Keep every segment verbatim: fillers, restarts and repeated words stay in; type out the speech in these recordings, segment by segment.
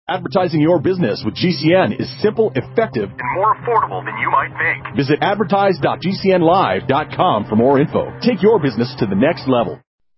Advertising your business with G C N is simple, effective, and more affordable than you might think. Visit advertise dot g c n live dot com for more info. Take your business to the next level.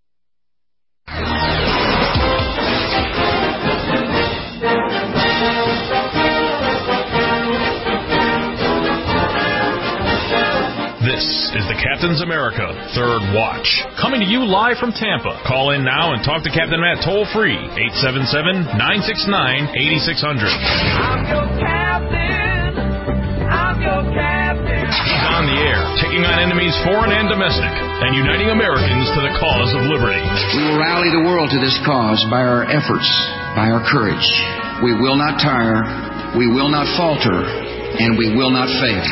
This is the Captain's America Third Watch, coming to you live from Tampa. Call in now and talk to Captain Matt toll-free, eight seven seven, nine six nine, eight six zero zero. I'm your captain. I'm your captain. He's on the air, taking on enemies foreign and domestic, and uniting Americans to the cause of liberty. We will rally the world to this cause by our efforts, by our courage. We will not tire, we will not falter, and we will not fail.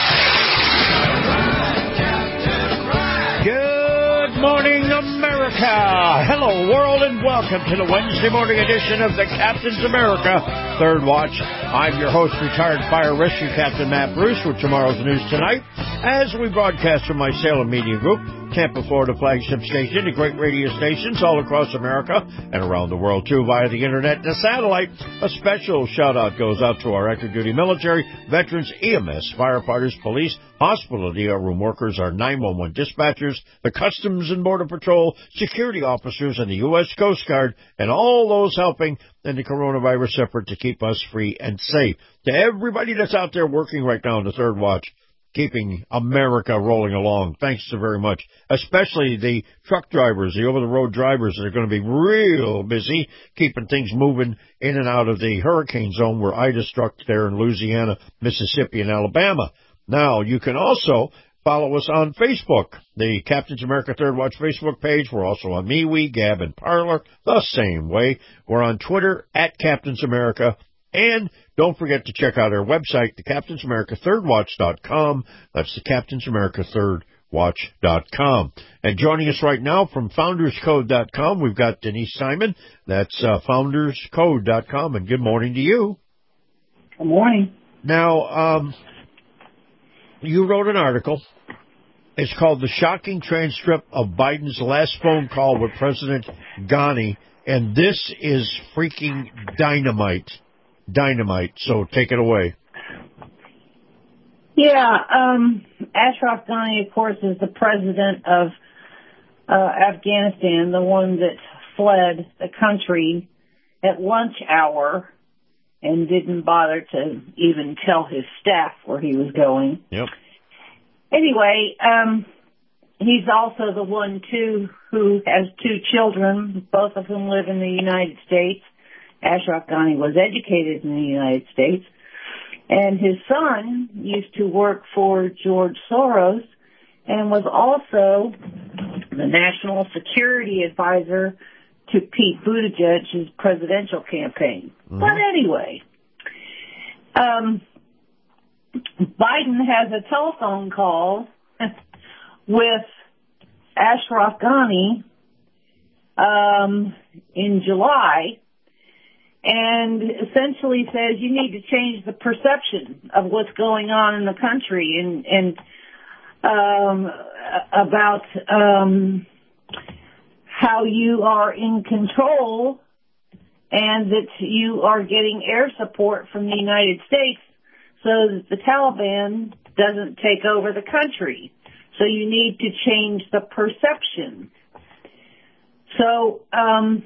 Good morning, America. Hello, world, and welcome to the Wednesday morning edition of the Captain's America Third Watch. I'm your host, retired fire rescue captain Matt Bruce, with tomorrow's news tonight, as we broadcast from my Salem Media Group, Tampa, Florida flagship station, to great radio stations all across America and around the world, too, via the internet and the satellite. A special shout-out goes out to our active duty military, veterans, E M S, firefighters, police, hospital D R room workers, our nine one one dispatchers, the Customs and Border Patrol, security officers, and the U S Coast Guard, and all those helping in the coronavirus effort to keep us free and safe. To everybody that's out there working right now in the Third Watch, keeping America rolling along, thanks so very much. Especially the truck drivers, the over-the-road drivers that are going to be real busy keeping things moving in and out of the hurricane zone where Ida struck there in Louisiana, Mississippi, and Alabama. Now, you can also follow us on Facebook, the Captain's America Third Watch Facebook page. We're also on MeWe, Gab, and Parler, the same way. We're on Twitter, at Captain's America. And don't forget to check out our website, the Captain's America Third Watch dot com. That's the Captain's America Third Watch dot com. And joining us right now from Founders Code dot com, we've got Denise Simon. That's uh, Founders Code dot com. And good morning to you. Good morning. Now, um, you wrote an article. It's called The Shocking Transcript of Biden's Last Phone Call with President Ghani. And this is freaking dynamite. Dynamite, so take it away. Yeah, um, Ashraf Ghani, of course, is the president of uh, Afghanistan, the one that fled the country at lunch hour and didn't bother to even tell his staff where he was going. Yep. Anyway, um, he's also the one, too, who has two children, both of whom live in the United States. Ashraf Ghani was educated in the United States, and his son used to work for George Soros and was also the national security advisor to Pete Buttigieg's presidential campaign. Mm-hmm. But anyway, um, Biden has a telephone call with Ashraf Ghani um, in July, and essentially says you need to change the perception of what's going on in the country and, and um, about um, how you are in control and that you are getting air support from the United States so that the Taliban doesn't take over the country. So you need to change the perception. So, um,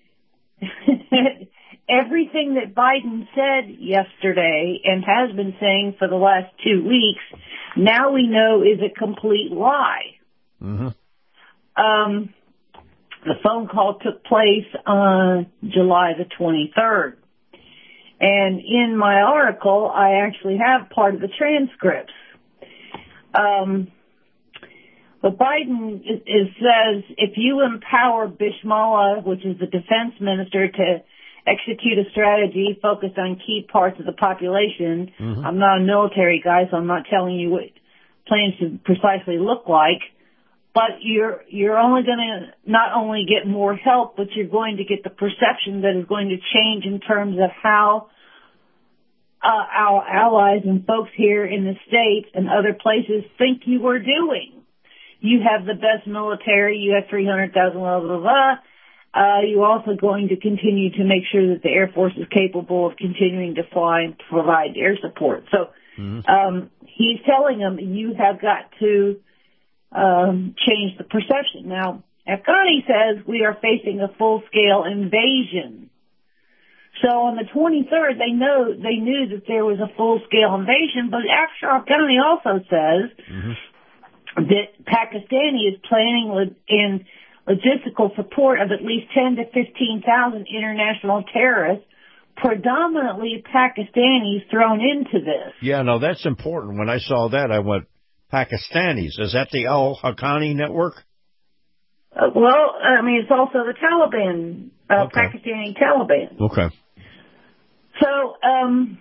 everything that Biden said yesterday and has been saying for the last two weeks, now we know is a complete lie. Mm-hmm. Um, the phone call took place on July the twenty-third. And in my article, I actually have part of the transcripts. Um, but Biden is, is, says if you empower Bismillah, which is the defense minister, to execute a strategy focused on key parts of the population. Mm-hmm. I'm not a military guy, so I'm not telling you what plans should precisely look like. But you're you're only going to not only get more help, but you're going to get the perception that is going to change in terms of how uh, our allies and folks here in the States and other places think you are doing. You have the best military. You have three hundred thousand, blah, blah, blah. Uh, you're also going to continue to make sure that the Air Force is capable of continuing to fly and provide air support. So mm-hmm. um, he's telling them you have got to um, change the perception. Now, Afghani says we are facing a full-scale invasion. So on the twenty-third, they know they knew that there was a full-scale invasion, but Ashraf Ghani also says mm-hmm. that Pakistani is planning with, in logistical support of at least ten to fifteen thousand international terrorists, predominantly Pakistanis, thrown into this. Yeah, no, that's important. When I saw that, I went, Pakistanis. Is that the Al-Haqqani network? Uh, well, I mean, it's also the Taliban, uh, okay. Pakistani Taliban. Okay. So, um,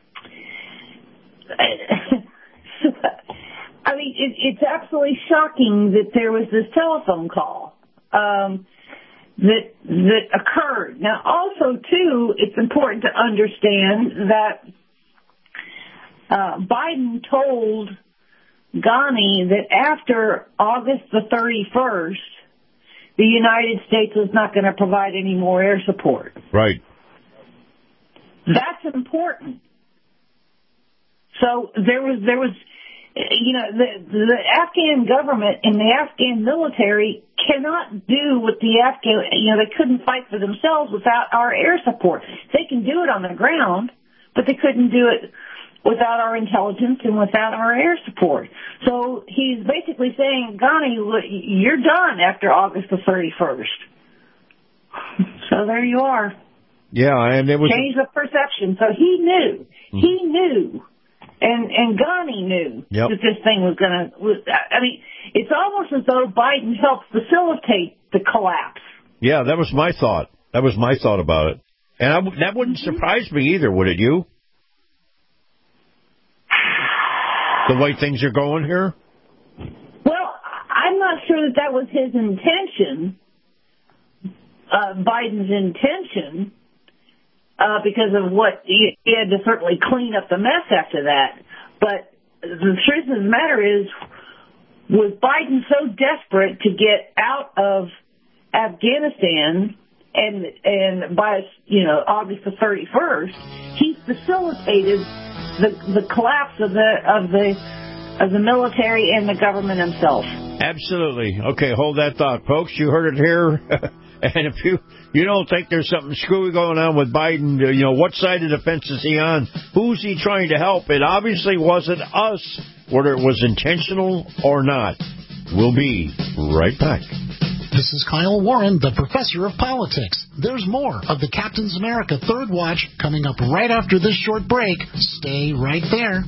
I mean, it, it's absolutely shocking that there was this telephone call um, that that occurred. Now, also, too, it's important to understand that uh, Biden told Ghani that after August the thirty-first, the United States was not going to provide any more air support. Right. That's important. So there was, there was, you know, the, the Afghan government and the Afghan military cannot do what the Afghan, you know, they couldn't fight for themselves without our air support. They can do it on the ground, but they couldn't do it without our intelligence and without our air support. So he's basically saying, Ghani, you're done after August the thirty-first. So there you are. Yeah, and it was... Change the perception. So he knew. Mm-hmm. He knew. And and Ghani knew yep. that this thing was going to... I mean, it's almost as though Biden helped facilitate the collapse. Yeah, that was my thought. That was my thought about it. And I, that wouldn't mm-hmm. surprise me either, would it, you? The way things are going here? Well, I'm not sure that that was his intention, uh, Biden's intention, uh, because of what he, he had to certainly clean up the mess after that. But the truth of the matter is, was Biden so desperate to get out of Afghanistan, and and by you know August the thirty-first, he facilitated the the collapse of the of the of the military and the government himself. Absolutely. Okay, hold that thought, folks. You heard it here. And if you you don't think there's something screwy going on with Biden, you know, what side of the fence is he on? Who's he trying to help? It obviously wasn't us, whether it was intentional or not. We'll be right back. This is Kyle Warren, the professor of politics. There's more of the Captain's America Third Watch coming up right after this short break. Stay right there.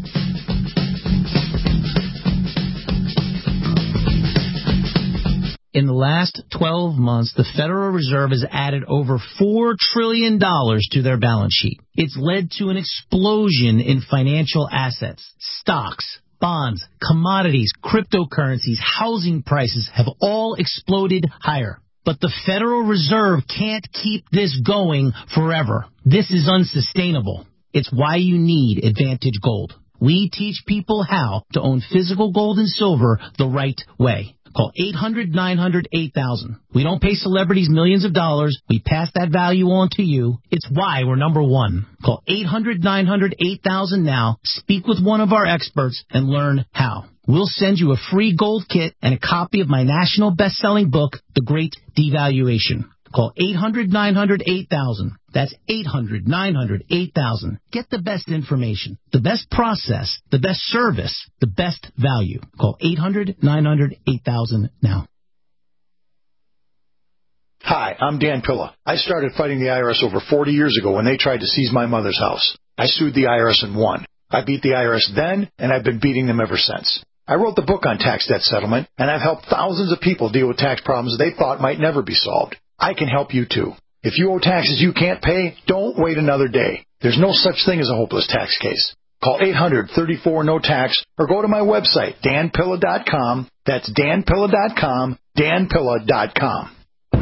In the last twelve months, the Federal Reserve has added over four trillion dollars to their balance sheet. It's led to an explosion in financial assets. Stocks, bonds, commodities, cryptocurrencies, housing prices have all exploded higher. But the Federal Reserve can't keep this going forever. This is unsustainable. It's why you need Advantage Gold. We teach people how to own physical gold and silver the right way. Call eight hundred, nine hundred, eight thousand. We don't pay celebrities millions of dollars. We pass that value on to you. It's why we're number one. Call eight hundred, nine hundred, eight thousand now. Speak with one of our experts and learn how. We'll send you a free gold kit and a copy of my national best-selling book, The Great Devaluation. Call eight hundred, nine hundred, eight thousand. That's eight hundred, nine hundred, eight thousand. Get the best information, the best process, the best service, the best value. Call eight hundred, nine hundred, eight thousand now. Hi, I'm Dan Pilla. I started fighting the I R S over forty years ago when they tried to seize my mother's house. I sued the I R S and won. I beat the I R S then, and I've been beating them ever since. I wrote the book on tax debt settlement, and I've helped thousands of people deal with tax problems they thought might never be solved. I can help you, too. If you owe taxes you can't pay, don't wait another day. There's no such thing as a hopeless tax case. Call eight hundred, thirty-four, no tax or go to my website, dan pilla dot com. That's dan pilla dot com, dan pilla dot com.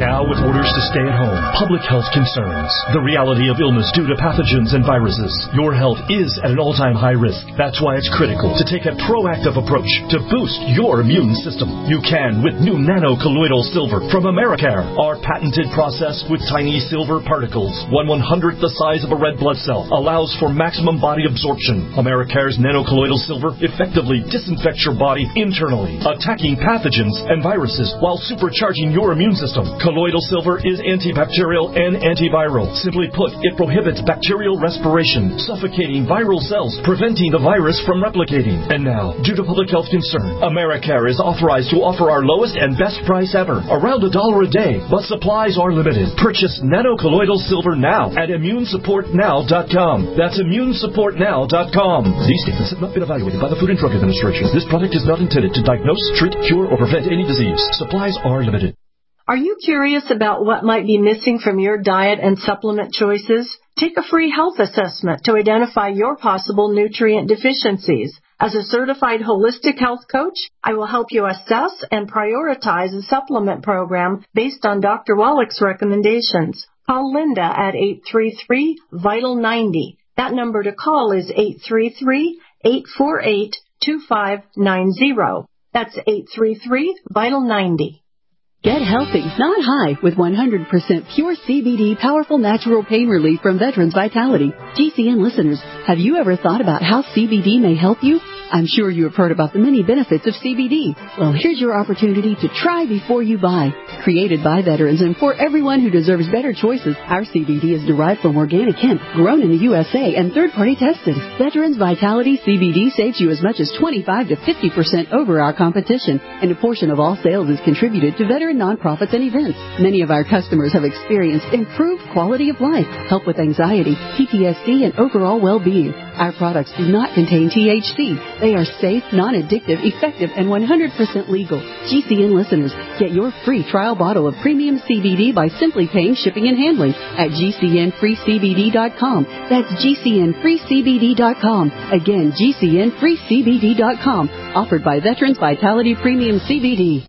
Now with orders to stay at home, public health concerns, the reality of illness due to pathogens and viruses, your health is at an all-time high risk. That's why it's critical to take a proactive approach to boost your immune system. You can with new nano-colloidal silver from Americare. Our patented process with tiny silver particles, one one-hundredth the size of a red blood cell, allows for maximum body absorption. Americare's nano-colloidal silver effectively disinfects your body internally, attacking pathogens and viruses while supercharging your immune system. Colloidal silver is antibacterial and antiviral. Simply put, it prohibits bacterial respiration, suffocating viral cells, preventing the virus from replicating. And now, due to public health concern, Americare is authorized to offer our lowest and best price ever, around a dollar a day, but supplies are limited. Purchase nano-colloidal silver now at immune support now dot com. That's immune support now dot com. These statements have not been evaluated by the Food and Drug Administration. This product is not intended to diagnose, treat, cure, or prevent any disease. Supplies are limited. Are you curious about what might be missing from your diet and supplement choices? Take a free health assessment to identify your possible nutrient deficiencies. As a certified holistic health coach, I will help you assess and prioritize a supplement program based on Doctor Wallach's recommendations. Call Linda at eight three three, vital ninety. That number to call is eight three three, eight four eight, two five nine zero. That's eight three three, vital ninety. Get healthy, not high, with one hundred percent pure C B D powerful natural pain relief from Veterans Vitality. G C N listeners, have you ever thought about how C B D may help you? I'm sure you have heard about the many benefits of C B D. Well, here's your opportunity to try before you buy. Created by veterans and for everyone who deserves better choices, our C B D is derived from organic hemp, grown in the U S A and third-party tested. Veterans Vitality C B D saves you as much as twenty-five to fifty percent over our competition, and a portion of all sales is contributed to veteran nonprofits and events. Many of our customers have experienced improved quality of life, help with anxiety, P T S D, and overall well-being. Our products do not contain T H C. They are safe, non-addictive, effective, and one hundred percent legal. G C N listeners, get your free trial bottle of premium C B D by simply paying shipping and handling at G C N free C B D dot com. That's G C N free C B D dot com. Again, G C N free C B D dot com. Offered by Veterans Vitality Premium C B D.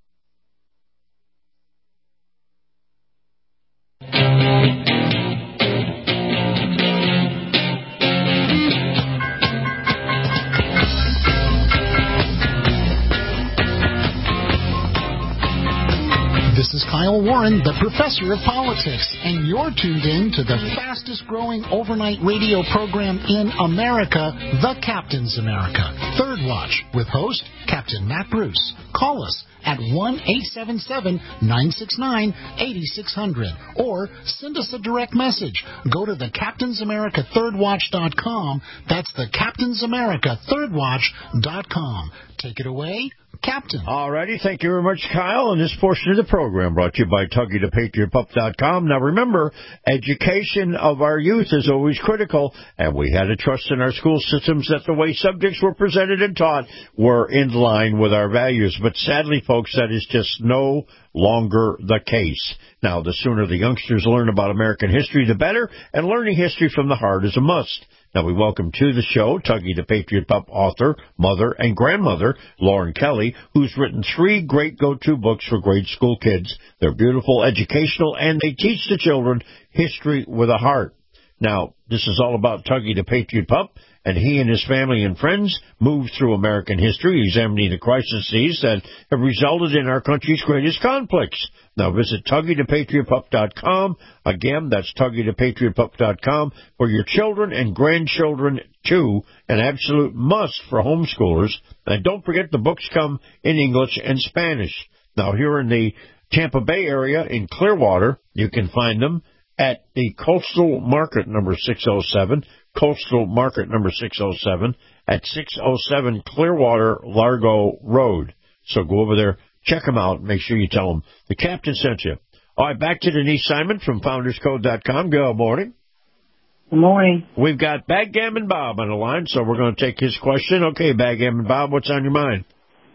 This is Kyle Warren, the Professor of Politics, and you're tuned in to the fastest-growing overnight radio program in America, The Captain's America, Third Watch, with host Captain Matt Bruce. Call us at one eight seven seven, nine six nine, eight six zero zero or send us a direct message. Go to the captains america third watch dot com. That's the captains america third watch dot com. Take it away, Captain. All righty. Thank you very much, Kyle. And this portion of the program brought to you by Tuggy the Patriot Pup dot com. Now, remember, education of our youth is always critical, and we had to trust in our school systems that the way subjects were presented and taught were in line with our values. But sadly, folks, that is just no longer the case. Now, the sooner the youngsters learn about American history, the better, and learning history from the heart is a must. Now, we welcome to the show Tuggy the Patriot Pup author, mother, and grandmother, Lauren Kelly, who's written three great go-to books for grade school kids. They're beautiful, educational, and they teach the children history with a heart. Now, this is all about Tuggy the Patriot Pup, and he and his family and friends moved through American history, examining the crises that have resulted in our country's greatest conflicts. Now visit Tuggy the Patriot Pup dot com. Again, that's Tuggy the Patriot Pup dot com for your children and grandchildren, too, an absolute must for homeschoolers. And don't forget, the books come in English and Spanish. Now, here in the Tampa Bay area in Clearwater, you can find them at the Coastal Market number six oh seven, Coastal Market number six oh seven, at six oh seven Clearwater Largo Road. So go over there, check them out, and make sure you tell them the captain sent you. All right, back to Denise Simon from Founders Code dot com. Good morning. Good morning. We've got Backgammon Bob on the line, so we're going to take his question. Okay, Backgammon Bob, what's on your mind?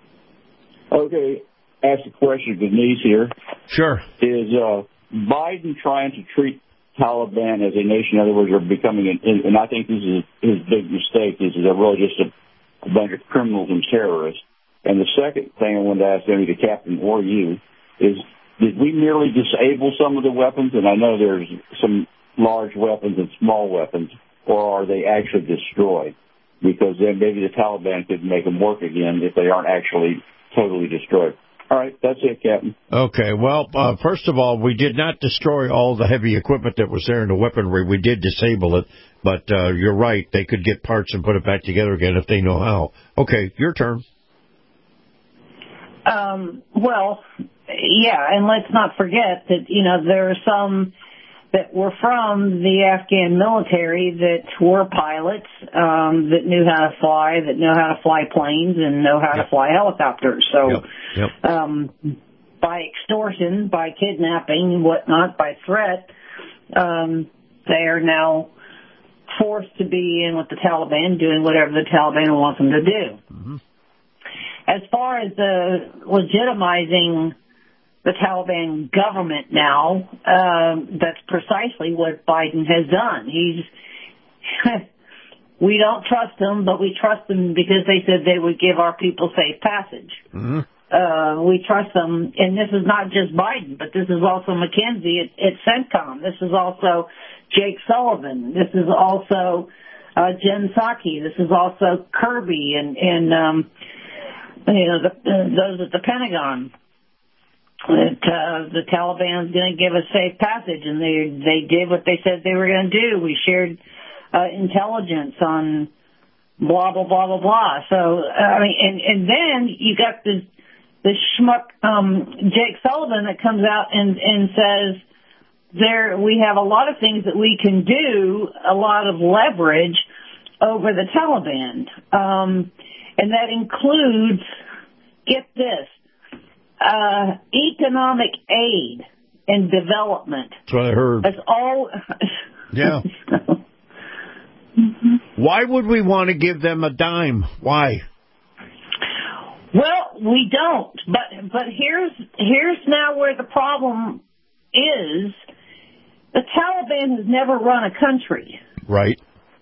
Okay, ask a question, Denise here. Sure. Is uh, Biden trying to treat Taliban as a nation? In other words, they're becoming, an, and I think this is his big mistake, is they're really just a, a bunch of criminals and terrorists. And the second thing I wanted to ask maybe the captain or you is, did we merely disable some of the weapons? And I know there's some large weapons and small weapons, or are they actually destroyed? Because then maybe the Taliban could make them work again if they aren't actually totally destroyed. All right, that's it, Captain. Okay, well, uh, first of all, we did not destroy all the heavy equipment that was there in the weaponry. We did disable it, but uh, you're right. They could get parts and put it back together again if they know how. Okay, your turn. Um, well, yeah, and let's not forget that, you know, there are some that were from the Afghan military that were pilots, um, that knew how to fly, that know how to fly planes and know how yep. to fly helicopters. So, yep. Yep. um, by extortion, by kidnapping and whatnot, by threat, um, they are now forced to be in with the Taliban, doing whatever the Taliban wants them to do. Mm-hmm. As far as the legitimizing the Taliban government now, um, that's precisely what Biden has done. He's, we don't trust them, but we trust them because they said they would give our people safe passage. Mm-hmm. Uh, we trust them, and this is not just Biden, but this is also McKenzie at, at CENTCOM. This is also Jake Sullivan. This is also uh, Jen Psaki. This is also Kirby and, and um, you know, the, uh, those at the Pentagon. That uh, the Taliban's going to give us safe passage, and they they did what they said they were going to do. We shared uh, intelligence on blah blah blah blah blah. So I mean, and and then you got this this schmuck um, Jake Sullivan that comes out and and says there we have a lot of things that we can do, a lot of leverage over the Taliban, um, and that includes, get this. Uh, economic aid and development. That's what I heard. That's all. Yeah. mm-hmm. Why would we want to give them a dime? Why? Well, we don't. But but here's here's now where the problem is. The Taliban has never run a country. Right.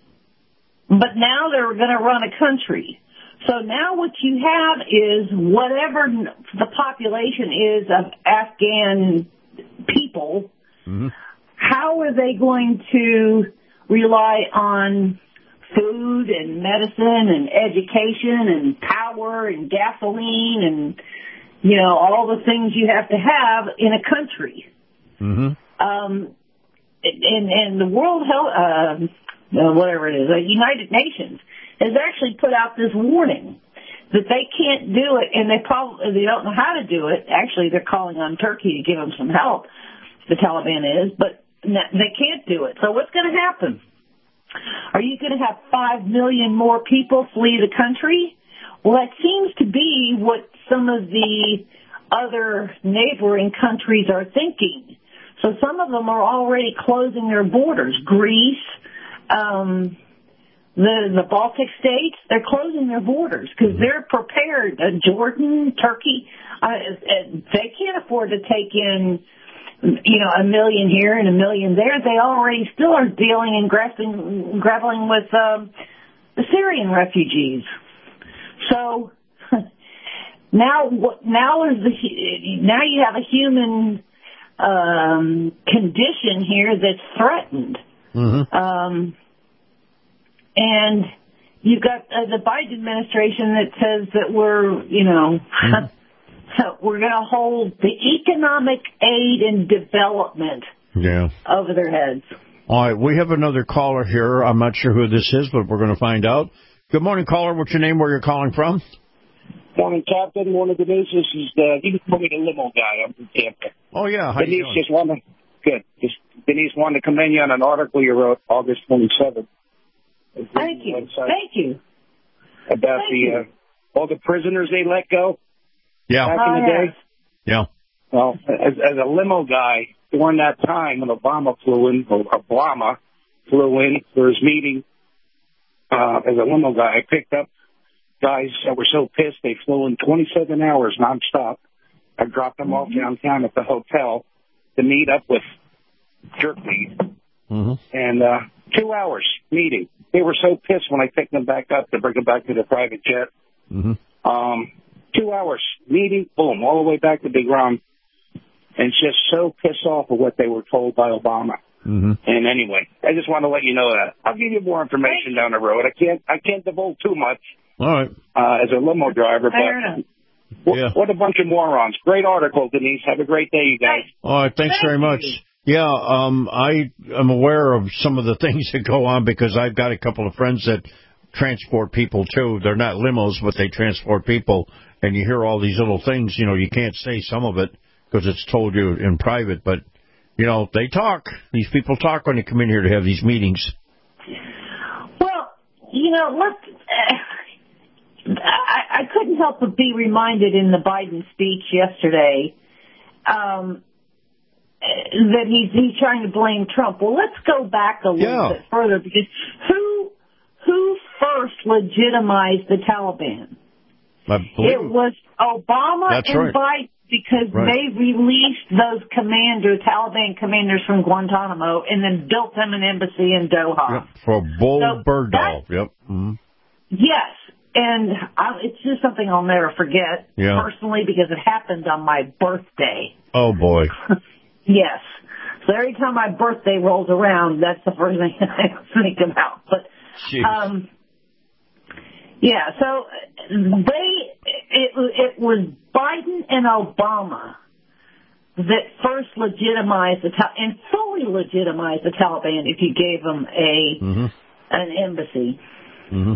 But now they're going to run a country. So now what you have is whatever the population is of Afghan people, mm-hmm. how are they going to rely on food and medicine and education and power and gasoline and, you know, all the things you have to have in a country? Mm-hmm. Um, and, and the World Health, uh, whatever it is, the United Nations, has actually put out this warning that they can't do it, and they probably they don't know how to do it. Actually, they're calling on Turkey to give them some help, the Taliban is, but they can't do it. So what's going to happen? Are you going to have five million more people flee the country? Well, that seems to be what some of the other neighboring countries are thinking. So some of them are already closing their borders. Greece, um... The the Baltic states, they're closing their borders because they're prepared. Uh, Jordan, Turkey, uh, they can't afford to take in, you know, a million here and a million there. They already still are dealing and grappling, grappling with um, the Syrian refugees. So now, now is the now you have a human um, condition here that's threatened. Mm-hmm. Um, And you've got uh, the Biden administration that says that we're, you know, mm-hmm. we're going to hold the economic aid and development yeah. over their heads. All right, we have another caller here. I'm not sure who this is, but we're going to find out. Good morning, caller. What's your name, where you're calling from? Morning, Captain. Morning, Denise. This is the, you can call me the limo guy. I'm from Tampa. Oh, yeah. How Denise you doing? just wanted, good. Just, Denise wanted to commend you on an article you wrote August twenty-seventh. Thank you. Thank you. About Thank the you. Uh, all the prisoners they let go. Yeah. Back oh, in the yeah. day. Yeah. Well, as, as a limo guy during that time when Obama flew in, or Obama flew in for his meeting, uh, as a limo guy, I picked up guys that were so pissed they flew in twenty-seven hours nonstop. I dropped them mm-hmm. off downtown at the hotel to meet up with jerk meat. Mm-hmm. And uh, two hours meeting. They were so pissed when I picked them back up to bring them back to the private jet. Mm-hmm. Um, two hours meeting, boom, all the way back to Big Ron. and just so pissed off of what they were told by Obama. Mm-hmm. And anyway, I just want to let you know that. I'll give you more information down the road. I can't I can't divulge too much. All right. Uh, as a limo driver, but what, yeah. what a bunch of morons. Great article, Denise. Have a great day, you guys. All right, thanks very much. Yeah, um, I am aware of some of the things that go on because I've got a couple of friends that transport people, too. They're not limos, but they transport people, and you hear all these little things. You know, you can't say some of it because it's told you in private, but, you know, they talk. These people talk when they come in here to have these meetings. Well, you know, let's... Uh, I, I couldn't help but be reminded in the Biden speech yesterday um, that he's, he's trying to blame Trump. Well, let's go back a little yeah. bit further because who who first legitimized the Taliban? It was Obama That's and right. Biden because right. they released those commanders, Taliban commanders from Guantanamo, and then built them an embassy in Doha. Yep, for Bull so Bergdahl. Yep. Mm-hmm. Yes. And I, it's just something I'll never forget, yeah. personally, because it happened on my birthday. Oh, boy. Yes. So every time my birthday rolls around, that's the first thing I think about. But, Jeez. um, yeah, so they, it, it was Biden and Obama that first legitimized the, and fully legitimized the Taliban if you gave them a, mm-hmm. an embassy. Mm-hmm.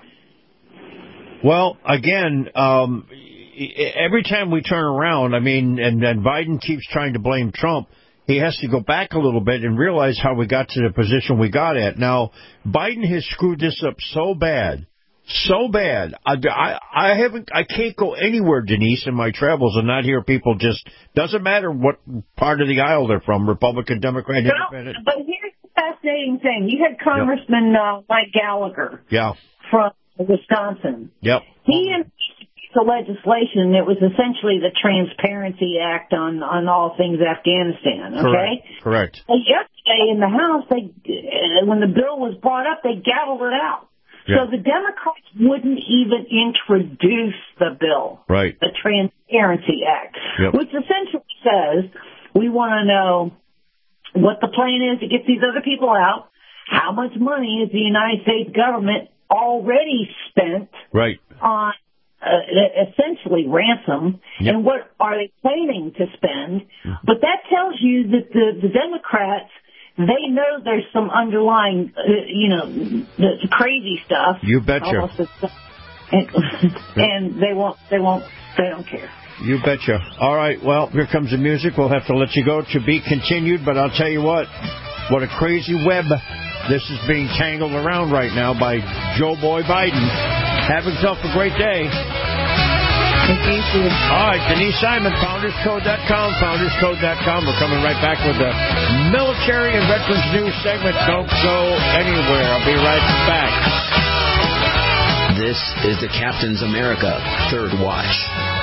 Well, again, um, every time we turn around, I mean, and, and Biden keeps trying to blame Trump, he has to go back a little bit and realize how we got to the position we got at. Now, Biden has screwed this up so bad, so bad. I, I, I haven't, I can't go anywhere, Denise, in my travels and not hear people just, doesn't matter what part of the aisle they're from, Republican, Democrat, Well, Independent. but here's the fascinating thing. You had Congressman yep. uh, Mike Gallagher yeah. from Wisconsin. Yep. He introduced the legislation. It was essentially the Transparency Act on, on all things Afghanistan. Okay. Correct. Correct. Well, yesterday in the House, they when the bill was brought up, they gavelled it out. Yeah. So the Democrats wouldn't even introduce the bill. Right. The Transparency Act, yep. which essentially says we want to know what the plan is to get these other people out. How much money is the United States government already spent right. on uh, essentially ransom, yep. and what are they planning to spend? Mm-hmm. But that tells you that the, the Democrats, they know there's some underlying, uh, you know, the crazy stuff. You betcha. And, and they won't, they won't, they don't care. You betcha. All right, well, here comes the music. We'll have to let you go. To be continued, but I'll tell you what, what a crazy web this is being tangled around right now by Joe Boy Biden. Have yourself a great day. Thank you. All right, Denise Simon, founders code dot com, founders code dot com. We're coming right back with the military and veterans news segment. Don't go anywhere. I'll be right back. This is the Captain's America Third Watch.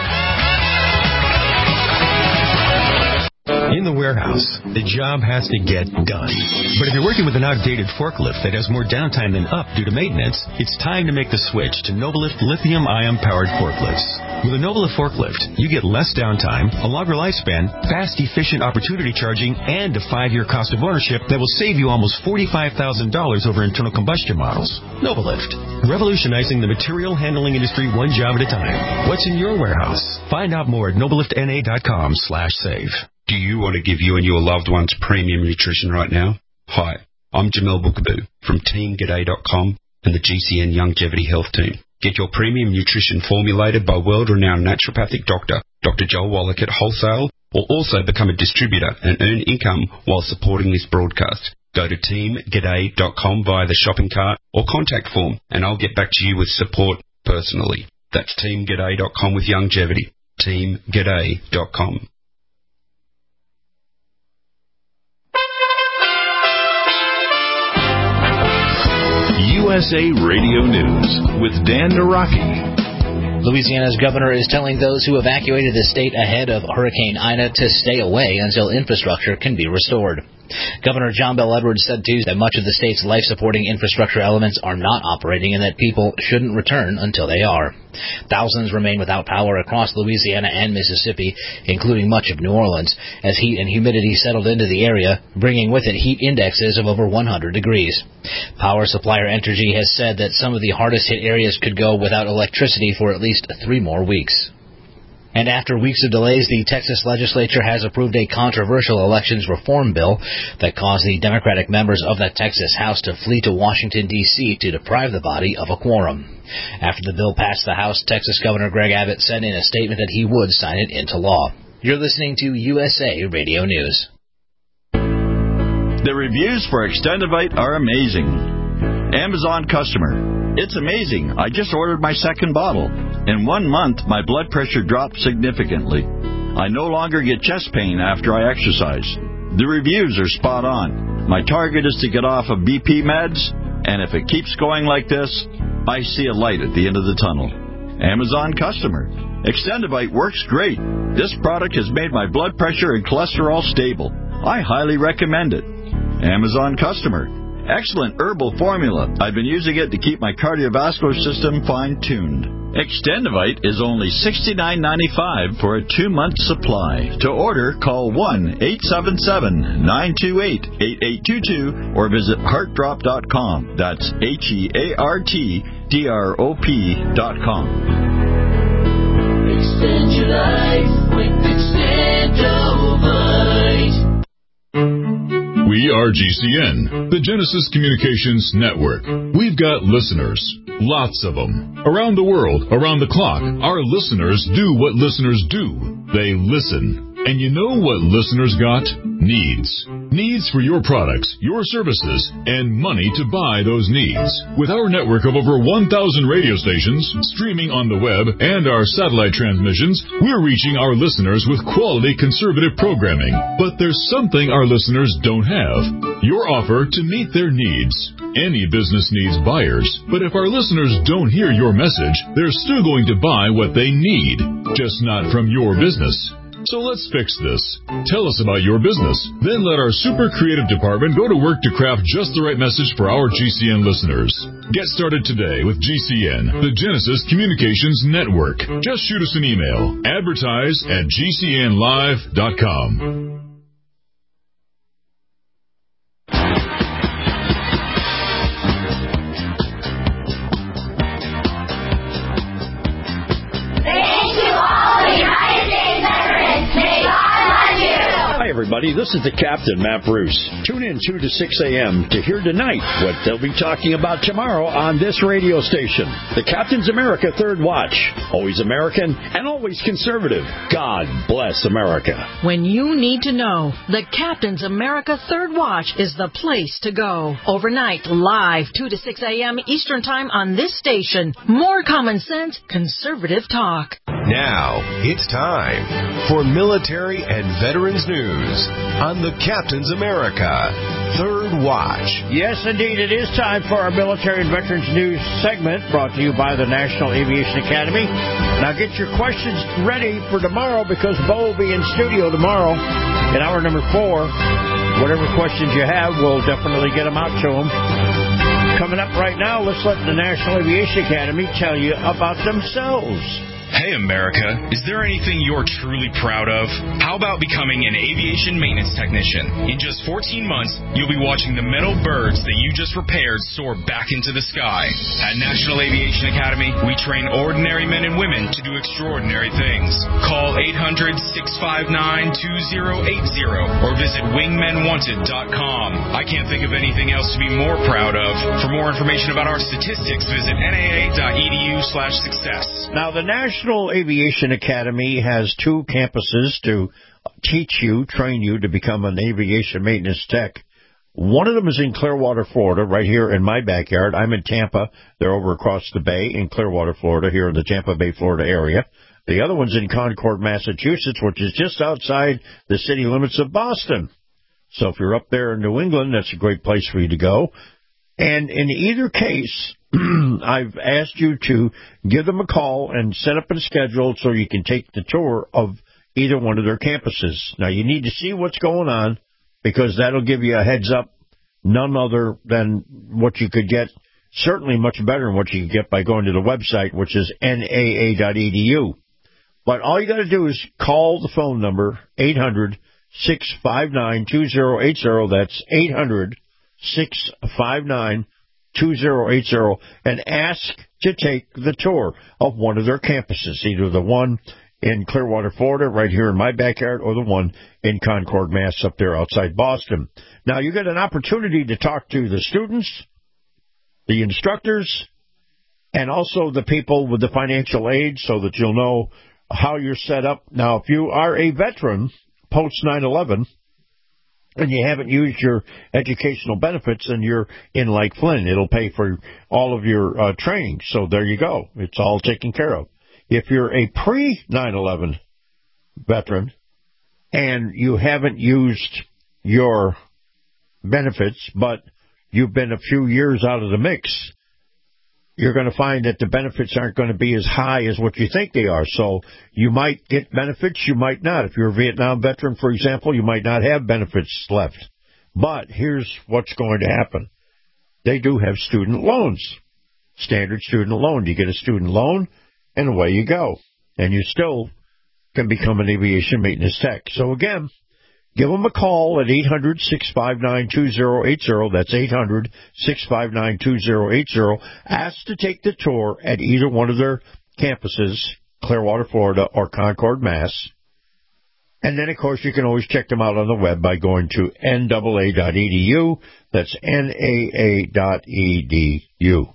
In the warehouse, the job has to get done. But if you're working with an outdated forklift that has more downtime than up due to maintenance, it's time to make the switch to Novalift lithium-ion powered forklifts. With a Novalift forklift, you get less downtime, a longer lifespan, fast, efficient opportunity charging, and a five-year cost of ownership that will save you almost forty-five thousand dollars over internal combustion models. Novalift, revolutionizing the material handling industry one job at a time. What's in your warehouse? Find out more at novalift n a dot com slash save. Do you want to give you and your loved ones premium nutrition right now? Hi, I'm Jamel Bookaboo from team g'day dot com and the G C N Longevity Health Team. Get your premium nutrition formulated by world-renowned naturopathic doctor, Doctor Joel Wallach at Wholesale, or also become a distributor and earn income while supporting this broadcast. Go to team g'day dot com via the shopping cart or contact form, and I'll get back to you with support personally. That's team g'day dot com with longevity. team g'day dot com. U S A Radio News with Dan Naraki. Louisiana's governor is telling those who evacuated the state ahead of Hurricane Ida to stay away until infrastructure can be restored. Governor John Bel Edwards said Tuesday that much of the state's life-supporting infrastructure elements are not operating and that people shouldn't return until they are. Thousands remain without power across Louisiana and Mississippi, including much of New Orleans, as heat and humidity settled into the area, bringing with it heat indexes of over one hundred degrees. Power supplier Entergy has said that some of the hardest-hit areas could go without electricity for at least three more weeks. And after weeks of delays, the Texas legislature has approved a controversial elections reform bill that caused the Democratic members of the Texas House to flee to Washington, D C to deprive the body of a quorum. After the bill passed the House, Texas Governor Greg Abbott said in a statement that he would sign it into law. You're listening to U S A Radio News. The reviews for Extendivite are amazing. Amazon customer. It's amazing. I just ordered my second bottle. In one month, my blood pressure dropped significantly. I no longer get chest pain after I exercise. The reviews are spot on. My target is to get off of B P meds, and if it keeps going like this, I see a light at the end of the tunnel. Amazon customer. Extendivite works great. This product has made my blood pressure and cholesterol stable. I highly recommend it. Amazon customer. Excellent herbal formula. I've been using it to keep my cardiovascular system fine-tuned. Extendivite is only sixty-nine ninety-five for a two-month supply. To order, call one eight seven seven, nine two eight, eight eight two two or visit heart drop dot com. That's H E A R T D R O P dot com. Extend your life with Extendivite. We are G C N, the Genesis Communications Network. We've got listeners, lots of them. Around the world, around the clock, our listeners do what listeners do. They listen. And you know what listeners got? Needs. Needs for your products, your services, and money to buy those needs. With our network of over one thousand radio stations, streaming on the web, and our satellite transmissions, we're reaching our listeners with quality conservative programming. But there's something our listeners don't have. Your offer to meet their needs. Any business needs buyers, but if our listeners don't hear your message, they're still going to buy what they need, just not from your business. So let's fix this. Tell us about your business. Then let our super creative department go to work to craft just the right message for our G C N listeners. Get started today with G C N, the Genesis Communications Network. Just shoot us an email. Advertise at G C N live dot com. Everybody, this is the Captain, Matt Bruce. Tune in two to six a.m. to hear tonight what they'll be talking about tomorrow on this radio station. The Captain's America Third Watch. Always American and always conservative. God bless America. When you need to know, the Captain's America Third Watch is the place to go. Overnight, live, two to six a.m. Eastern Time on this station. More common sense, conservative talk. Now, it's time for military and veterans news on the Captain's America Third Watch. Yes, indeed, it is time for our military and veterans news segment brought to you by the National Aviation Academy. Now get your questions ready for tomorrow because Bo will be in studio tomorrow in hour number four. Whatever questions you have, we'll definitely get them out to him. Coming up right now, let's let the National Aviation Academy tell you about themselves. Hey, America, is there anything you're truly proud of? How about becoming an aviation maintenance technician? In just fourteen months, you'll be watching the metal birds that you just repaired soar back into the sky. At National Aviation Academy, we train ordinary men and women to do extraordinary things. Call eight hundred, six five nine, two zero eight zero or visit wingmen wanted dot com. I can't think of anything else to be more proud of. For more information about our statistics, visit N A A dot E D U slash success. Now, the National National Aviation Academy has two campuses to teach you, train you to become an aviation maintenance tech. One of them is in Clearwater, Florida, right here in my backyard. I'm in Tampa. They're over across the bay in Clearwater, Florida, here in the Tampa Bay, Florida area. The other one's in Concord, Massachusetts, which is just outside the city limits of Boston. So if you're up there in New England, that's a great place for you to go. And in either case, I've asked you to give them a call and set up a schedule so you can take the tour of either one of their campuses. Now, you need to see what's going on because that'll give you a heads up, none other than what you could get, certainly much better than what you can get by going to the website, which is N A A dot E D U. But all you got to do is call the phone number, eight hundred, six five nine, two zero eight zero. That's eight hundred, six five nine, two zero eight zero, and ask to take the tour of one of their campuses, either the one in Clearwater, Florida, right here in my backyard, or the one in Concord, Mass, up there outside Boston. Now, you get an opportunity to talk to the students, the instructors, and also the people with the financial aid so that you'll know how you're set up. Now, if you are a veteran post nine eleven and you haven't used your educational benefits, then you're in like Flynn. It'll pay for all of your uh, training. So there you go. It's all taken care of. If you're a pre nine eleven veteran and you haven't used your benefits, but you've been a few years out of the mix, you're going to find that the benefits aren't going to be as high as what you think they are. So you might get benefits, you might not. If you're a Vietnam veteran, for example, you might not have benefits left. But here's what's going to happen. They do have student loans, standard student loan. You get a student loan, and away you go. And you still can become an aviation maintenance tech. So again, give them a call at eight hundred, six five nine, two zero eight zero. That's eight hundred, six five nine, two zero eight zero. Ask to take the tour at either one of their campuses, Clearwater, Florida, or Concord, Mass. And then, of course, you can always check them out on the web by going to N A A dot E D U. That's N A A dot E D U.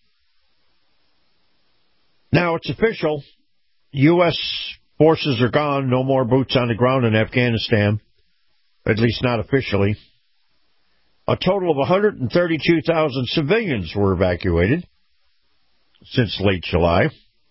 Now, it's official. U S forces are gone. No more boots on the ground in Afghanistan. At least not officially. A total of one hundred thirty-two thousand civilians were evacuated since late July.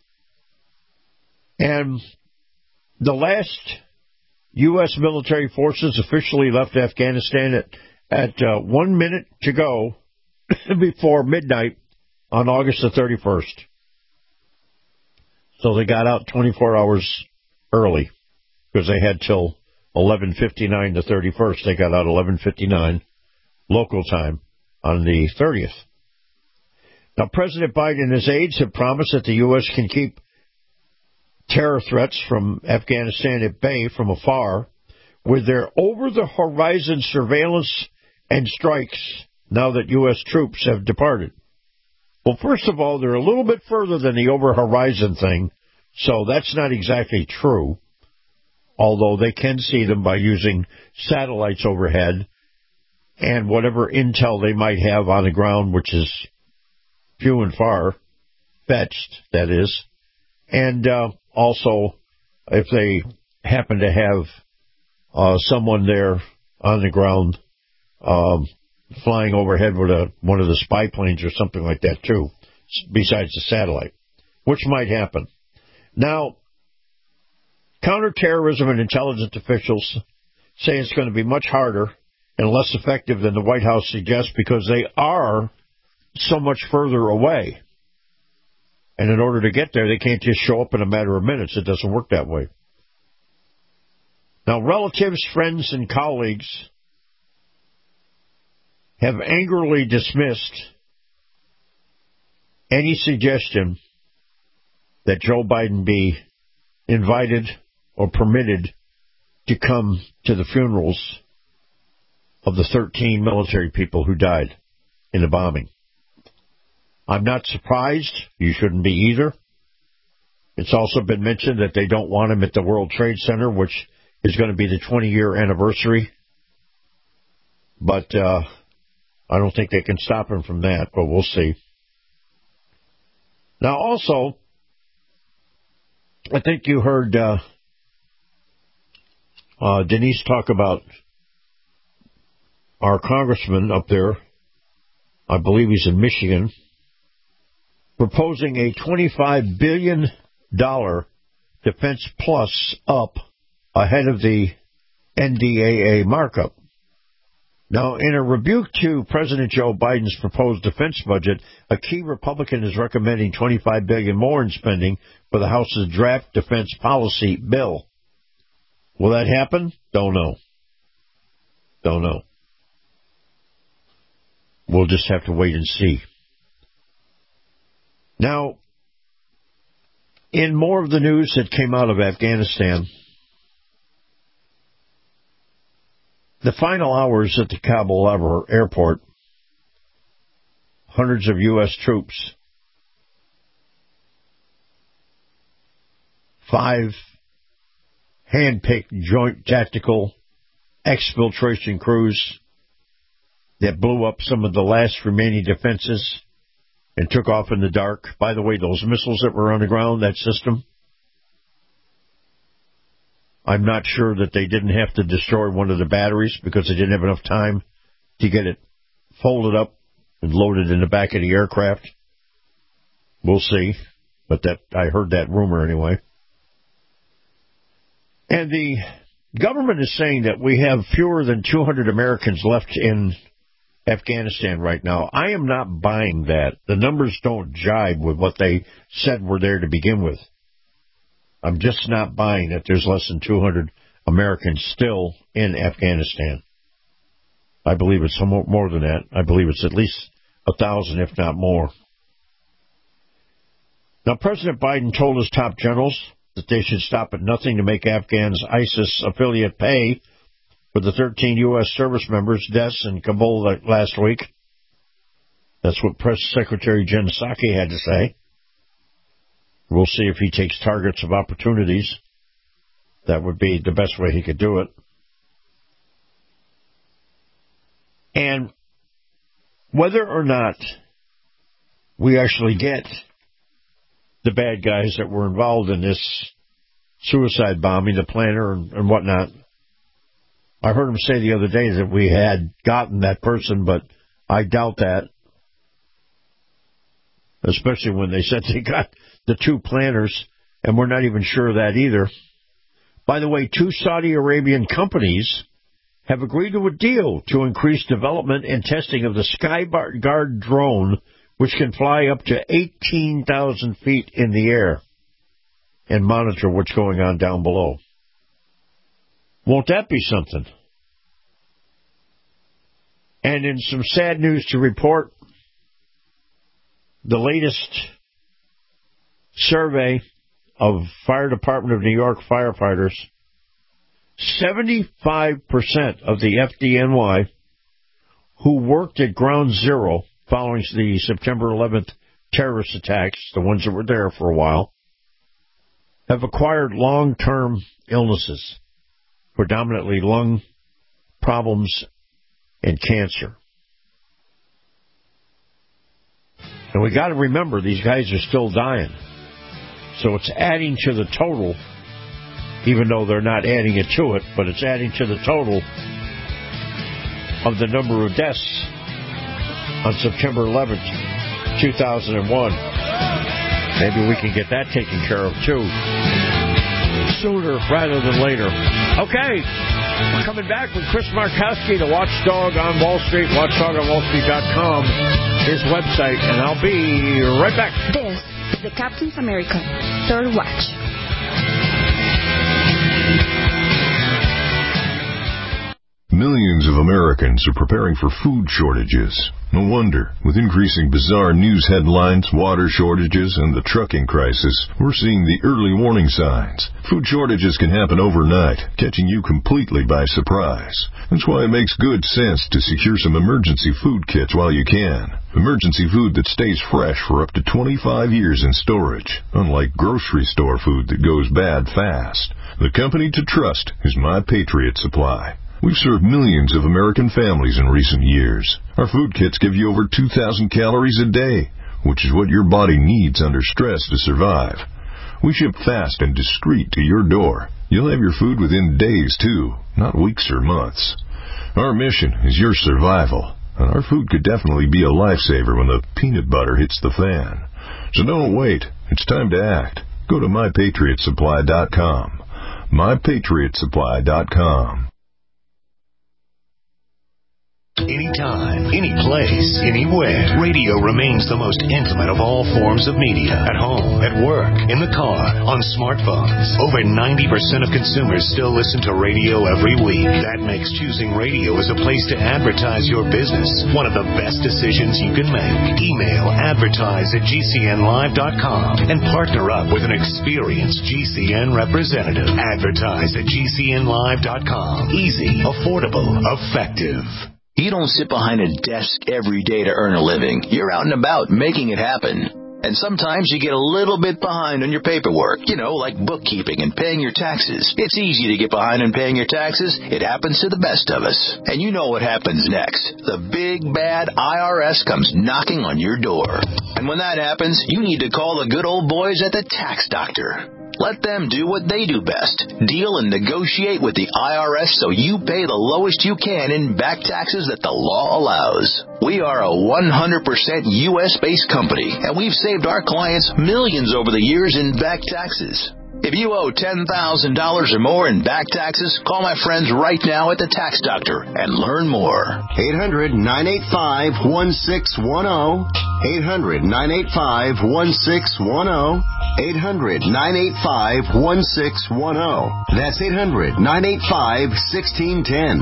And the last U S military forces officially left Afghanistan at, at uh, one minute to go before midnight on August the thirty-first. So they got out twenty-four hours early because they had till eleven fifty-nine the thirty-first. They got out eleven fifty-nine local time on the thirtieth. Now, President Biden and his aides have promised that the U S can keep terror threats from Afghanistan at bay from afar with their over-the-horizon surveillance and strikes now that U S troops have departed. Well, first of all, they're a little bit further than the over-horizon thing, so that's not exactly true, although they can see them by using satellites overhead and whatever intel they might have on the ground, which is few and far fetched, that is. And uh, also, if they happen to have uh, someone there on the ground um, flying overhead with a, one of the spy planes or something like that, too, besides the satellite, which might happen. Now, counterterrorism and intelligence officials say it's going to be much harder and less effective than the White House suggests because they are so much further away. And in order to get there, they can't just show up in a matter of minutes. It doesn't work that way. Now, relatives, friends, and colleagues have angrily dismissed any suggestion that Joe Biden be invited or permitted to come to the funerals of the thirteen military people who died in the bombing. I'm not surprised. You shouldn't be either. It's also been mentioned that they don't want him at the World Trade Center, which is going to be the twenty-year anniversary. But uh, I don't think they can stop him from that, but we'll see. Now, also, I think you heard uh, uh, Denise talk about our congressman up there. I believe he's in Michigan, proposing a twenty-five billion dollars Defense Plus up ahead of the N D A A markup. Now, in a rebuke to President Joe Biden's proposed defense budget, a key Republican is recommending twenty-five billion dollars more in spending for the House's draft defense policy bill. Will that happen? Don't know. Don't know. We'll just have to wait and see. Now, in more of the news that came out of Afghanistan, the final hours at the Kabul airport, hundreds of U S troops, five hand-picked joint tactical exfiltration crews that blew up some of the last remaining defenses and took off in the dark. By the way, those missiles that were on the ground, that system, I'm not sure that they didn't have to destroy one of the batteries because they didn't have enough time to get it folded up and loaded in the back of the aircraft. We'll see. But that I heard that rumor anyway. And the government is saying that we have fewer than two hundred Americans left in Afghanistan right now. I am not buying that. The numbers don't jibe with what they said were there to begin with. I'm just not buying that there's less than two hundred Americans still in Afghanistan. I believe it's somewhat more than that. I believe it's at least a thousand, if not more. Now, President Biden told his top generals that they should stop at nothing to make Afghans ISIS affiliate pay for the thirteen U S service members' deaths in Kabul last week. That's what Press Secretary Jen Psaki had to say. We'll see if he takes targets of opportunities. That would be the best way he could do it. And whether or not we actually get the bad guys that were involved in this suicide bombing, the planner and, and whatnot, I heard him say the other day that we had gotten that person, but I doubt that. Especially when they said they got the two planners, and we're not even sure of that either. By the way, two Saudi Arabian companies have agreed to a deal to increase development and testing of the Skyguard drone, which can fly up to eighteen thousand feet in the air and monitor what's going on down below. Won't that be something? And in some sad news to report, the latest survey of Fire Department of New York firefighters, seventy-five percent of the F D N Y who worked at Ground Zero following the September eleventh terrorist attacks, the ones that were there for a while, have acquired long-term illnesses, predominantly lung problems and cancer. And we got to remember, these guys are still dying. So it's adding to the total, even though they're not adding it to it, but it's adding to the total of the number of deaths on September eleventh, two thousand one. Maybe we can get that taken care of, too, sooner rather than later. Okay, we're coming back with Chris Markowski, the Watchdog on Wall Street, watchdog on wall street dot com, his website, and I'll be right back. This is the Captain's America Third Watch. Millions of Americans are preparing for food shortages. No wonder. With increasing bizarre news headlines, water shortages, and the trucking crisis, we're seeing the early warning signs. Food shortages can happen overnight, catching you completely by surprise. That's why it makes good sense to secure some emergency food kits while you can. Emergency food that stays fresh for up to twenty-five years in storage, unlike grocery store food that goes bad fast. The company to trust is My Patriot Supply. We've served millions of American families in recent years. Our food kits give you over two thousand calories a day, which is what your body needs under stress to survive. We ship fast and discreet to your door. You'll have your food within days, too, not weeks or months. Our mission is your survival, and our food could definitely be a lifesaver when the peanut butter hits the fan. So don't wait. It's time to act. Go to my patriot supply dot com. my patriot supply dot com. Anytime, any place, anywhere. Radio remains the most intimate of all forms of media. At home, at work, in the car, on smartphones. Over ninety percent of consumers still listen to radio every week. That makes choosing radio as a place to advertise your business one of the best decisions you can make. Email advertise at G C N live dot com and partner up with an experienced G C N representative. Advertise at G C N live dot com. Easy, affordable, effective. You don't sit behind a desk every day to earn a living. You're out and about making it happen. And sometimes you get a little bit behind on your paperwork, you know, like bookkeeping and paying your taxes. It's easy to get behind on paying your taxes. It happens to the best of us. And you know what happens next. The big, bad I R S comes knocking on your door. And when that happens, you need to call the good old boys at the Tax Doctor. Let them do what they do best. Deal and negotiate with the I R S so you pay the lowest you can in back taxes that the law allows. We are a one hundred percent U S-based company, and we've saved our clients millions over the years in back taxes. If you owe ten thousand dollars or more in back taxes, call my friends right now at the Tax Doctor and learn more. eight hundred, nine eight five, one six one zero. eight hundred, nine eight five, one six one zero. eight hundred, nine eight five, one six one zero. That's eight hundred, nine eight five, one six one zero.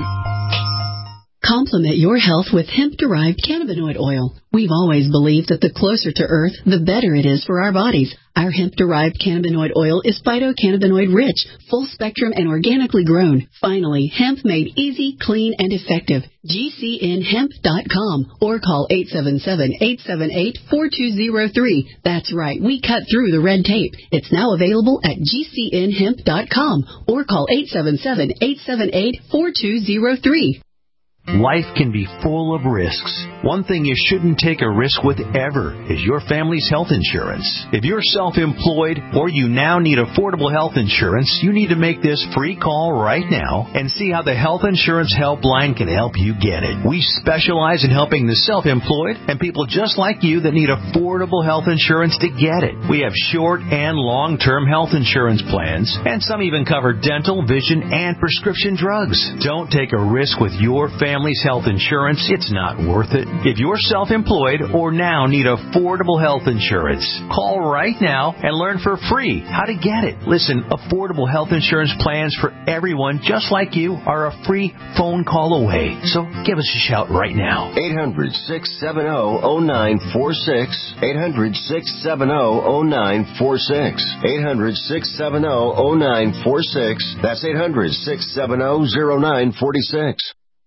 Complement your health with hemp-derived cannabinoid oil. We've always believed that the closer to Earth, the better it is for our bodies. Our hemp-derived cannabinoid oil is phytocannabinoid-rich, full-spectrum, and organically grown. Finally, hemp made easy, clean, and effective. G C N hemp dot com or call eight seven seven, eight seven eight, four two zero three. That's right, we cut through the red tape. It's now available at G C N hemp dot com or call eight seven seven, eight seven eight, four two zero three. Life can be full of risks. One thing you shouldn't take a risk with ever is your family's health insurance. If you're self-employed or you now need affordable health insurance, you need to make this free call right now and see how the Health Insurance Helpline can help you get it. We specialize in helping the self-employed and people just like you that need affordable health insurance to get it. We have short and long-term health insurance plans, and some even cover dental, vision, and prescription drugs. Don't take a risk with your family. Family's health insurance, it's not worth it. If you're self-employed or now need affordable health insurance, call right now and learn for free how to get it. Listen, affordable health insurance plans for everyone just like you are a free phone call away. So give us a shout right now. eight hundred, six seven zero, zero nine four six. eight hundred, six seven zero, zero nine four six. eight hundred, six seven zero, zero nine four six. That's eight hundred, six seven zero, zero nine four six.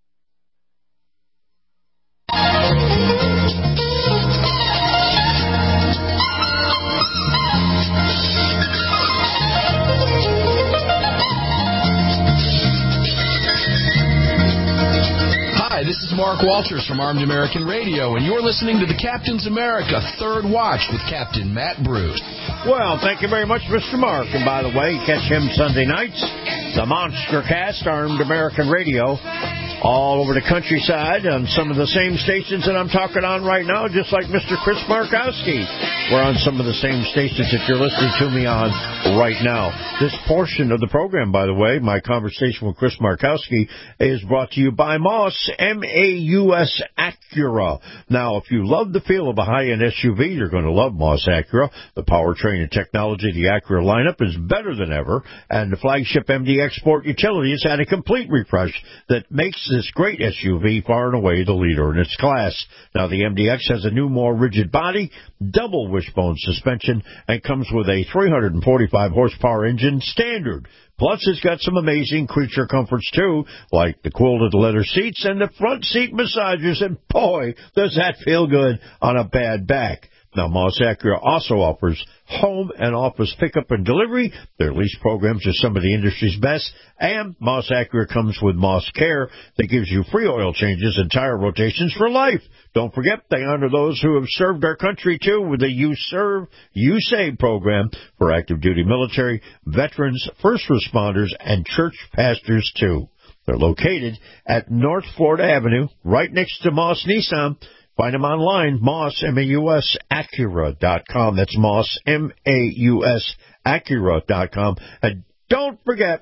Hi, this is Mark Walters from Armed American Radio, and you're listening to the Captain's America Third Watch with Captain Matt Bruce. Well, thank you very much, Mister Mark. And by the way, catch him Sunday nights, the Monster Cast, Armed American Radio, all over the countryside on some of the same stations that I'm talking on right now, just like Mister Chris Markowski. We're on some of the same stations that you're listening to me on right now. This portion of the program, by the way, my conversation with Chris Markowski, is brought to you by Moss, M A U S Acura. Now, if you love the feel of a high-end S U V, you're going to love Moss Acura. The powertrain and technology of the Acura lineup is better than ever, and the flagship M D X Sport Utility has had a complete refresh that makes this great S U V far and away the leader in its class. Now, the M D X has a new, more rigid body, double wishbone suspension, and comes with a three hundred forty-five horsepower engine standard. Plus, it's got some amazing creature comforts, too, like the quilted leather seats and the front seat massagers, and boy, does that feel good on a bad back. Now, Moss Acura also offers home and office pickup and delivery. Their lease programs are some of the industry's best. And Moss Acura comes with Moss Care that gives you free oil changes and tire rotations for life. Don't forget, they honor those who have served our country, too, with the You Serve, You Save program for active duty military, veterans, first responders, and church pastors, too. They're located at North Florida Avenue, right next to Moss Nissan. Find them online, Moss, M A U S, Acura dot com. That's Moss, M A U S, Acura dot com. And don't forget,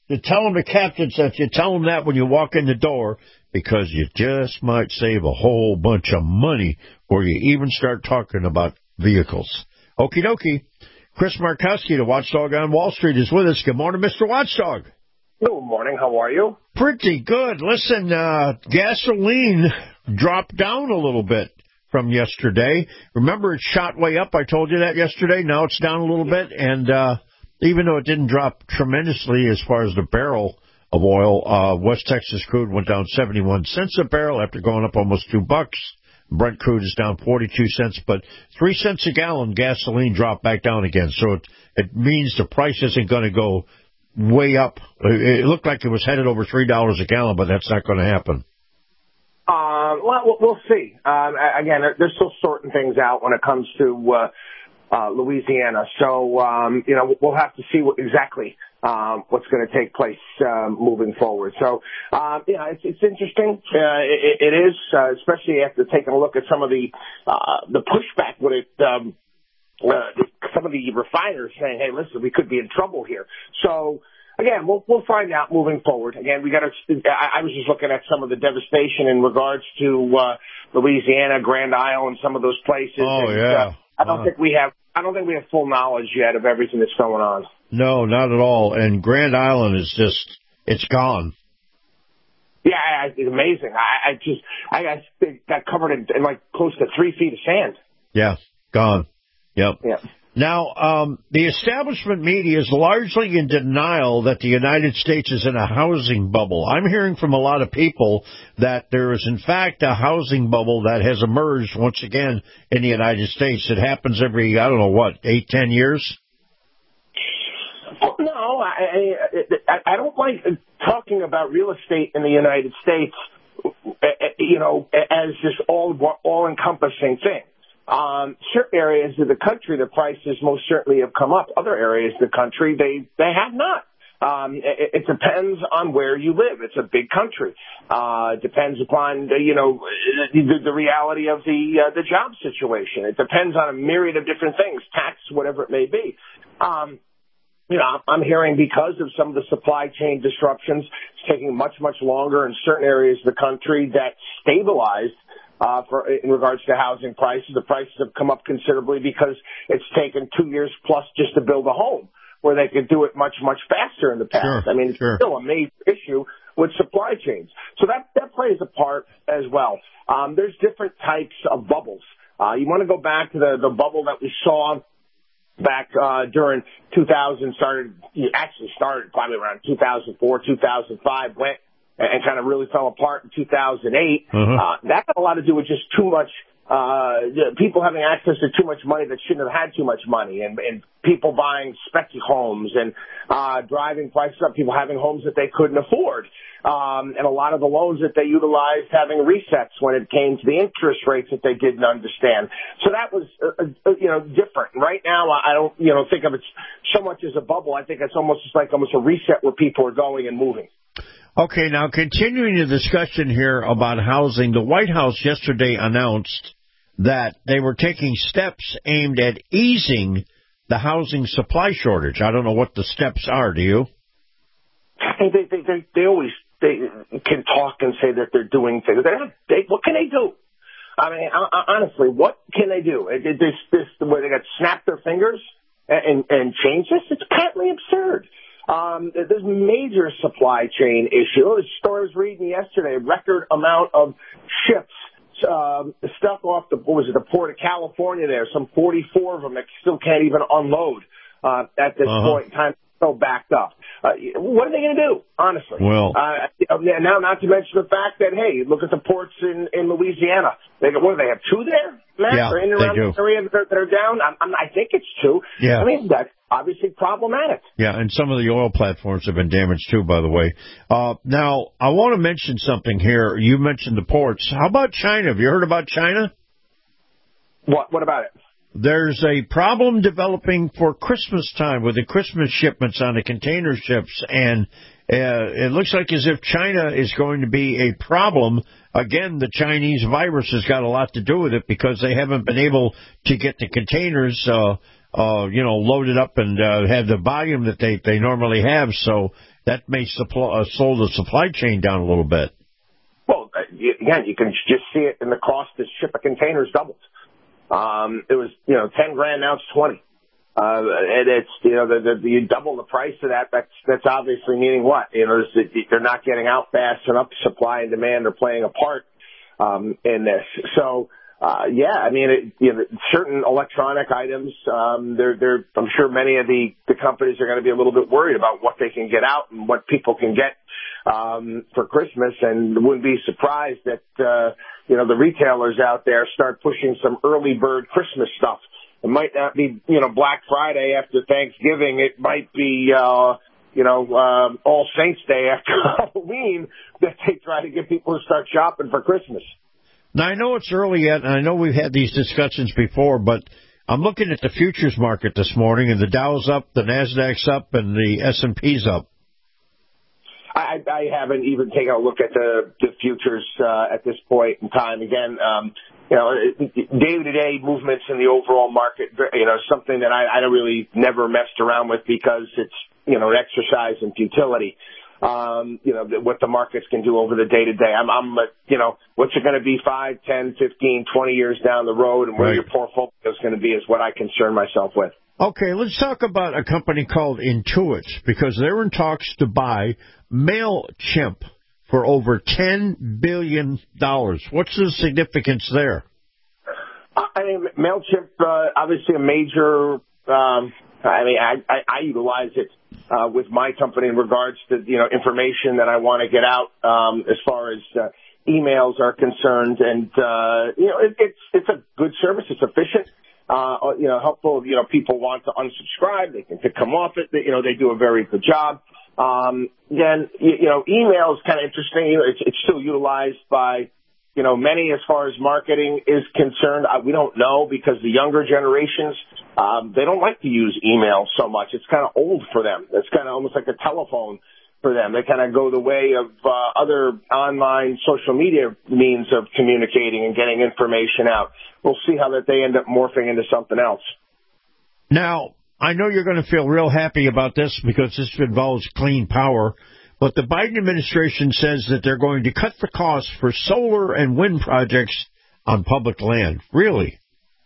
to tell them the captain said you tell them that when you walk in the door, because you just might save a whole bunch of money before you even start talking about vehicles. Okie dokie. Chris Markowski, the Watchdog on Wall Street, is with us. Good morning, Mister Watchdog. Good morning. How are you? Pretty good. Listen, uh, gasoline dropped down a little bit from yesterday. Remember, it shot way up. I told you that yesterday. Now it's down a little bit. And uh, even though it didn't drop tremendously as far as the barrel of oil, uh, West Texas crude went down seventy-one cents a barrel after going up almost two bucks. Brent crude is down forty-two cents, but three cents a gallon gasoline dropped back down again. So it, it means the price isn't going to go way up. It looked like it was headed over three dollars a gallon, but that's not going to happen. Uh, well, we'll see. Um, again, they're still sorting things out when it comes to uh, uh, Louisiana. So, um, you know, we'll have to see what exactly um, what's going to take place uh, moving forward. So, um, yeah, it's, it's interesting. Uh, it, it is, uh, especially after taking a look at some of the uh, the pushback with it. Um, uh, some of the refiners saying, "Hey, listen, we could be in trouble here." So. Again, we'll we'll find out moving forward. Again, we got to. I, I was just looking at some of the devastation in regards to uh, Louisiana, Grand Isle, and some of those places. Oh and, yeah. Uh, I don't uh, think we have. I don't think we have full knowledge yet of everything that's going on. No, not at all. And Grand Island is just. It's gone. Yeah, I, it's amazing. I, I just. I got, got covered in, in like close to three feet of sand. Yeah, gone. Yep. Yeah. Now, um, the establishment media is largely in denial that the United States is in a housing bubble. I'm hearing from a lot of people that there is, in fact, a housing bubble that has emerged once again in the United States. It happens every, I don't know, what, eight, ten years? No, I, I, I don't like talking about real estate in the United States, you know, as this all, all-encompassing thing. Um, certain areas of the country, the prices most certainly have come up. Other areas of the country, they, they have not. Um, it, it depends on where you live. It's a big country. Uh, it depends upon, you know, the, the reality of the, uh, the job situation. It depends on a myriad of different things, tax, whatever it may be. Um, you know, I'm hearing because of some of the supply chain disruptions, it's taking much, much longer in certain areas of the country that stabilized. Uh, for, in regards to housing prices, the prices have come up considerably because it's taken two years plus just to build a home, where they could do it much, much faster in the past. Sure, I mean, it's sure. still a major issue with supply chains. So that, that plays a part as well. Um, there's different types of bubbles. Uh, you want to go back to the, the bubble that we saw back uh, during two thousand, started, actually started probably around two thousand four, two thousand five, went and kind of really fell apart in two thousand eight. Uh-huh. Uh, that had a lot to do with just too much, uh, people having access to too much money that shouldn't have had too much money, and, and people buying spec homes and, uh, driving prices up, people having homes that they couldn't afford. Um, and a lot of the loans that they utilized having resets when it came to the interest rates that they didn't understand. So that was, uh, uh, you know, different. Right now, I don't, you know, think of it so much as a bubble. I think it's almost just like almost a reset where people are going and moving. Okay, now continuing the discussion here about housing, the White House yesterday announced that they were taking steps aimed at easing the housing supply shortage. I don't know what the steps are, do you? They, they, they, they always they can talk and say that they're doing things. They're not, they, what can they do? I mean, honestly, what can they do? This, this, where they got to snap their fingers and, and change this? It's patently absurd. Um, there's major supply chain issue. The story I was reading yesterday, a record amount of ships um, stuck off the, what was it, the port of California there, some forty-four of them that still can't even unload uh, at this uh-huh. point in time. So backed up. Uh, what are they going to do, honestly? Well, uh, now, not to mention the fact that, hey, look at the ports in, in Louisiana. They got, what do they have, two there, Matt? Yeah, or in and around they do. The area that are, that are down? I'm, I'm, I think it's two. Yeah. I mean, that's obviously problematic. Yeah, and some of the oil platforms have been damaged, too, by the way. Uh, now, I want to mention something here. You mentioned the ports. How about China? Have you heard about China? What, what about it? There's a problem developing for Christmas time with the Christmas shipments on the container ships, and uh, it looks like as if China is going to be a problem. Again, the Chinese virus has got a lot to do with it because they haven't been able to get the containers uh, uh, you know, loaded up and uh, have the volume that they, they normally have. So that may supply, uh, slow the supply chain down a little bit. Well, again, you can just see it in the cost to ship a container is doubled. Um, it was, you know, ten grand, now it's twenty. Uh, and it's, you know, the, the, you double the price of that. That's, that's obviously meaning what? You know, they're not getting out fast enough. Supply and demand are playing a part, um, in this. So, uh, yeah, I mean, it, you know, certain electronic items, um, they're, they're, I'm sure many of the, the companies are going to be a little bit worried about what they can get out and what people can get, um, for Christmas. And wouldn't be surprised that, uh, you know, the retailers out there start pushing some early bird Christmas stuff. It might not be, you know, Black Friday after Thanksgiving. It might be, uh, you know, um, All Saints Day after Halloween that they try to get people to start shopping for Christmas. Now, I know it's early yet, and I know we've had these discussions before, but I'm looking at the futures market this morning, and the Dow's up, the NASDAQ's up, and the S and P's up. I, I haven't even taken a look at the, the futures uh, at this point in time. Again, um, you know, day-to-day movements in the overall market, you know, something that I, I don't really never messed around with because it's, you know, an exercise in futility. Um, you know, what the markets can do over the day-to-day. I'm, I'm, you know, what's it going to be five, ten, fifteen, twenty years down the road, and where right. your portfolio is going to be is what I concern myself with. Okay, let's talk about a company called Intuit, because they're in talks to buy MailChimp for over ten billion dollars. What's the significance there? I mean, MailChimp, uh, obviously a major, um, I mean, I, I, I utilize it uh, with my company in regards to, you know, information that I want to get out um, as far as uh, emails are concerned. And, uh, you know, it, it's it's a good service. It's efficient. Uh, you know, helpful. You know, people want to unsubscribe. They can to come off it. They, you know, they do a very good job. Um, then, you, you know, email is kind of interesting. You know, it's, it's still utilized by, you know, many as far as marketing is concerned. I, we don't know because the younger generations, um, they don't like to use email so much. It's kind of old for them. It's kind of almost like a telephone for them. They kind of go the way of uh, other online social media means of communicating and getting information out. We'll see how that they end up morphing into something else. Now, I know you're going to feel real happy about this because this involves clean power, but the Biden administration says that they're going to cut the costs for solar and wind projects on public land. Really?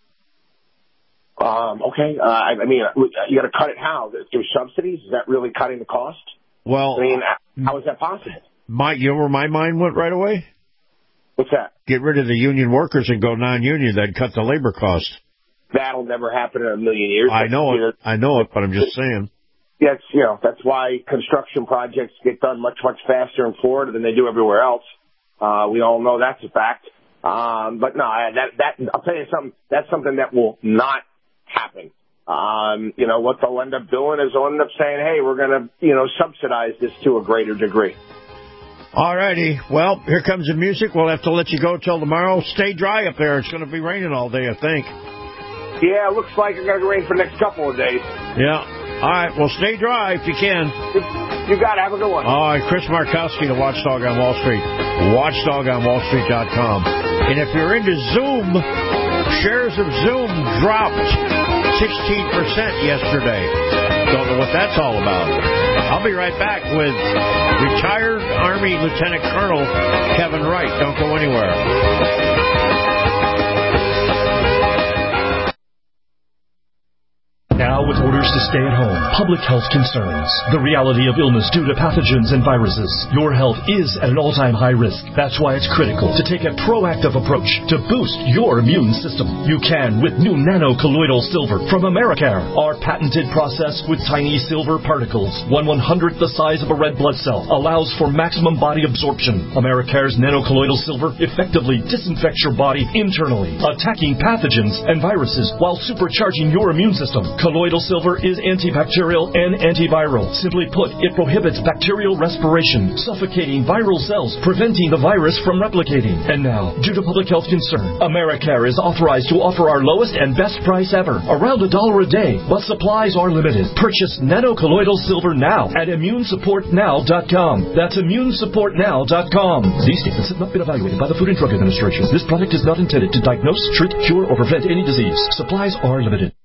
Um, okay. Uh, I, I mean, you got to cut it how? Through subsidies? Is that really cutting the cost? Well, I mean, how is that possible? My, you know where my mind went right away? What's that? Get rid of the union workers and go non-union. That'd cut the labor cost. That'll never happen in a million years. I know it. I know it, but I'm just saying. That's, you know, that's why construction projects get done much, much faster in Florida than they do everywhere else. Uh, we all know that's a fact. Um, but no, that, that, I'll tell you something, that's something that will not happen. Um, you know, what they'll end up doing is they'll end up saying, hey, we're going to, you know, subsidize this to a greater degree. All righty. Well, here comes the music. We'll have to let you go till tomorrow. Stay dry up there. It's going to be raining all day, I think. Yeah, it looks like it's going to rain for the next couple of days. Yeah. All right. Well, stay dry if you can. You got it. Have a good one. All right. Chris Markowski, the Watchdog on Wall Street. Watchdog on Wall Street dot com. And if you're into Zoom, shares of Zoom dropped sixteen percent yesterday. Don't know what that's all about. I'll be right back with retired Army Lieutenant Colonel Kevin Wright. Don't go anywhere. Now, with orders to stay at home, public health concerns, the reality of illness due to pathogens and viruses, your health is at an all-time high risk. That's why it's critical to take a proactive approach to boost your immune system. You can with new nano-colloidal silver from Americare, our patented process with tiny silver particles, one one-hundredth the size of a red blood cell, allows for maximum body absorption. Americare's nano-colloidal silver effectively disinfects your body internally, attacking pathogens and viruses while supercharging your immune system. Colloidal silver is antibacterial and antiviral. Simply put, it prohibits bacterial respiration, suffocating viral cells, preventing the virus from replicating. And now, due to public health concern, Americare is authorized to offer our lowest and best price ever, around a dollar a day, but supplies are limited. Purchase nano-colloidal silver now at immune support now dot com. That's immune support now dot com. These statements have not been evaluated by the Food and Drug Administration. This product is not intended to diagnose, treat, cure, or prevent any disease. Supplies are limited.